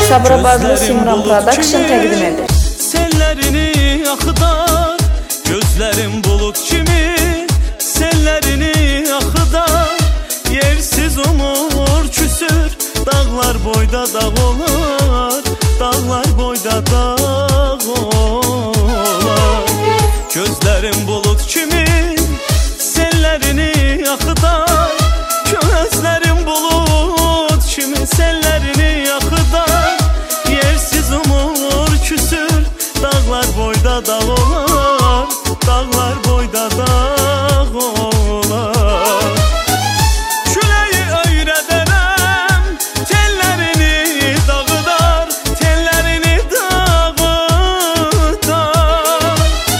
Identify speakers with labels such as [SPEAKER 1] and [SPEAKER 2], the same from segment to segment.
[SPEAKER 1] Sabra Bazlı Simran Production təqdim edir.
[SPEAKER 2] Sellerini akıdar, gözlerim bulut kimi. Sellerini akıdar, yersiz umur küsür. Dağlar boyda dağ olar, dağlar boyda dağ olar. Gözlerim bulut kimi, sellerini akıdar. Gözlerim bulut kimi, sellerini akıdar. Yersiz umur küsür, dağlar boyda dağ olar, dağlar boyda dağ olar. Küleyi öyrederem, tellerini dağıdar, tellerini dağıdar.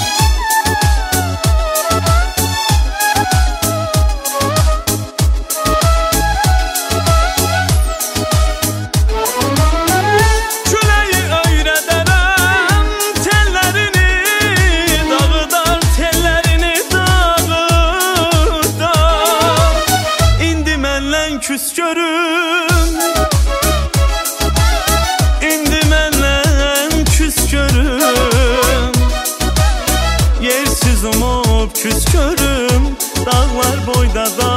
[SPEAKER 2] Küleyi öyrederem, tellerini dağıdar, tellerini dağıdar. İndi mənlə küs görüm, indi mənlə küs görüm. Yersiz umub küs görüm, dağlar boyda dağ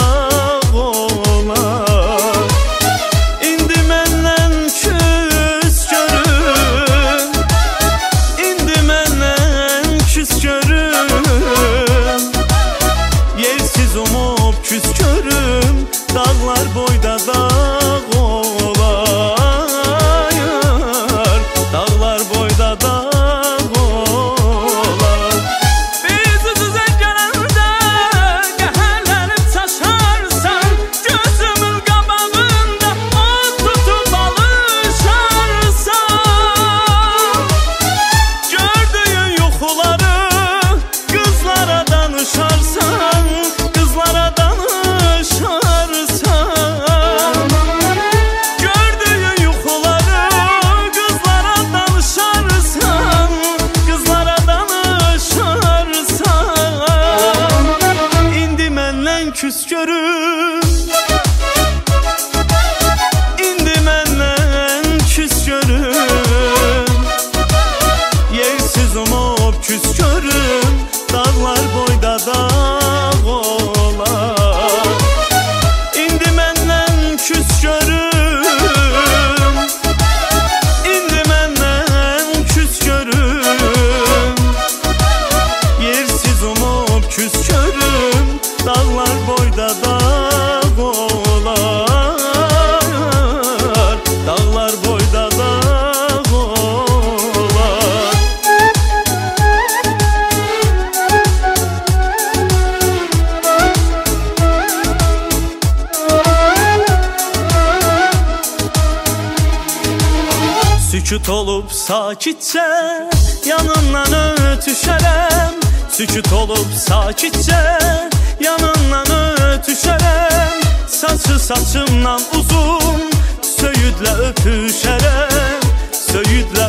[SPEAKER 2] olar. İndi mənlə küs görüm, indi mənlə küs görüm. Yersiz umub küs görüm, dağlar boyda dağ olar, dağlar boyda dağ olar. Biz üzüzə gələndə qəhərlənib çaşarsan, gözümün qabağında od tutub alışarsan. Gördüyün yuxuları qızlara danışarsan, qızlara danışarsan. Gördüyün yuxuları qızlara danışarsan, qızlara danışarsan. İndi mənlə küs görüm, indi mənlə küs görüm. Yersiz umub küs görüm, dağlar boyda dağ olar. İndi mənlə küs görüm, indi mənlə küs görüm. Yersiz umub küs görüm, dağlar boyda dağ olar, dağlar boyda dağ olar. Sükut olub sakitcə yanından ötüşərəm. Sükut olub sakitcə yanından ötüşərəm. Saçı saçımdan uzun, söyüdlə öpüşərəm, söyüdlə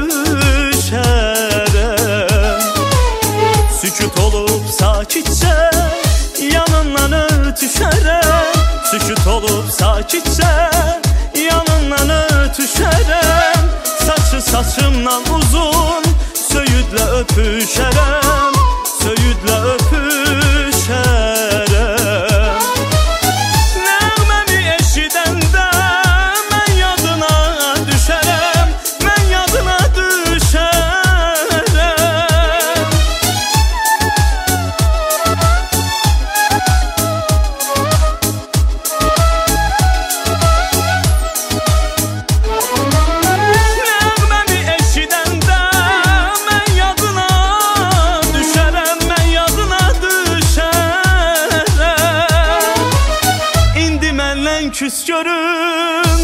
[SPEAKER 2] öpüşərəm. Sükut olub sakitcə yanından ötüşərəm. Sükut olub sakitcə yanından ötüşərəm. Saçı saçımdan uzun, söyüdlə öpüşərəm, söyüdlə öpüşərəm. Nəğməmi eşidəndə mən yadına düşərəm, mən yadına düşərəm. Nəğməmi eşidəndə mən yadına düşərəm, mən yadına düşərəm. İndi mənlə küs görüm,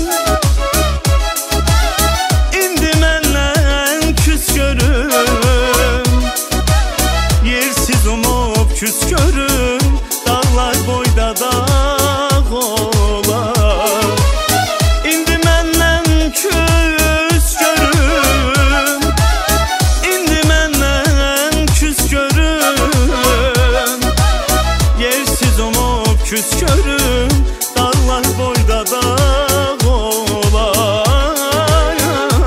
[SPEAKER 2] indi mənlə küs görüm. Yersiz umub küs görüm, dağlar boyda dağ olar. İndi mənlə küs görüm, indi mənlə küs görüm. Yersiz umub küs görüm, dağlar boyda dağ olar.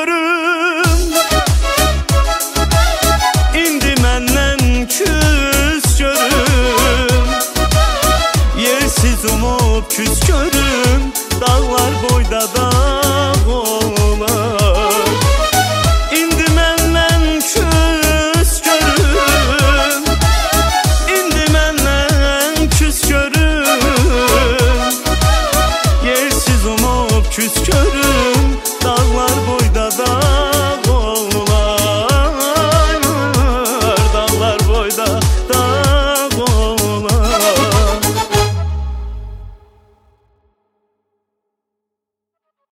[SPEAKER 2] görüm. İndi məndən küs görüm. Yersiz umub küs görüm. Dağlar boyda da